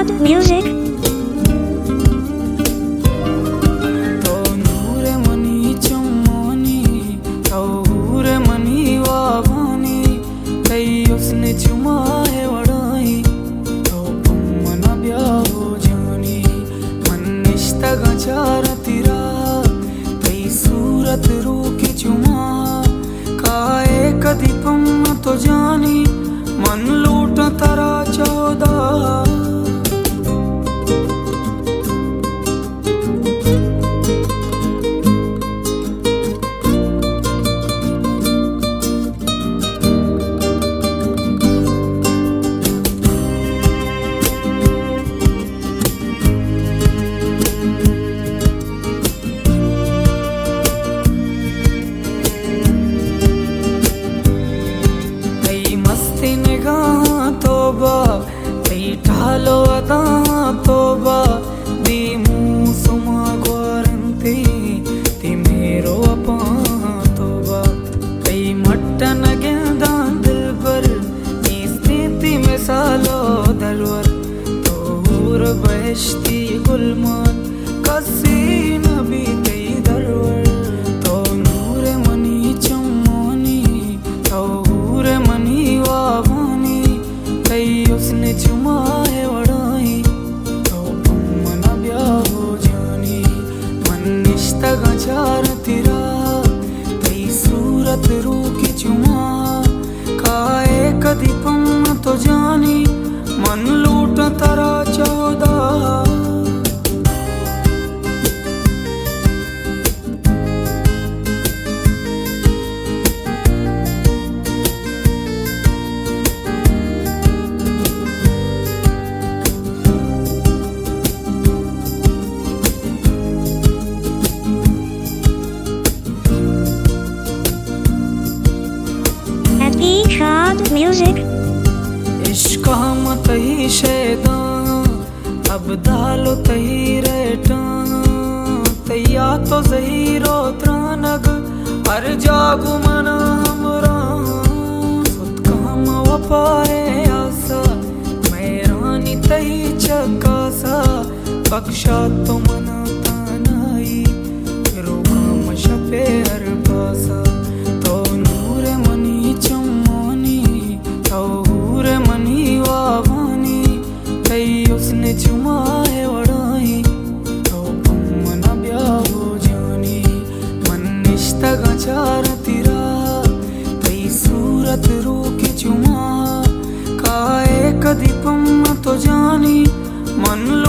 Ishad Music. सूरत रूकी चुमा काए कदी पम तो जानी मन लूट तरा चौदा ढालो अदा तोबा दी मुसुमा गोरंती ती मेरो अपा तोबा कई मट्टन गेंदा दिल पर स्थिति में सालो दरवर तोर बहश्ती गुलमान कसी नबी कई दरवर तो नूर मनी चमोनी तोर मनी वावानी कई उसने चुमा तीरा तई सूरत रूकी चुमा काए कदी पम तो जानी मन लूट तरा चौदा Ishad Music. इश्क हम तही शैतान अब दालो तही रेटा तैया तो जहीरो त्रानग हर जागु मना हमरा सुत काम वपारे आसा मैरानी तही चकासा बख्शा तो मना तानाई रो काम शपे हर पासा तो नूर मनी चमोनी तौर मनी वावानी कई उसने चुमाए वड़ाई तो पम्मना ब्याहो जानी मन निश्ता गचार तीरा कई सूरत रूकी चुमा काए कदी पम्म तो जानी मन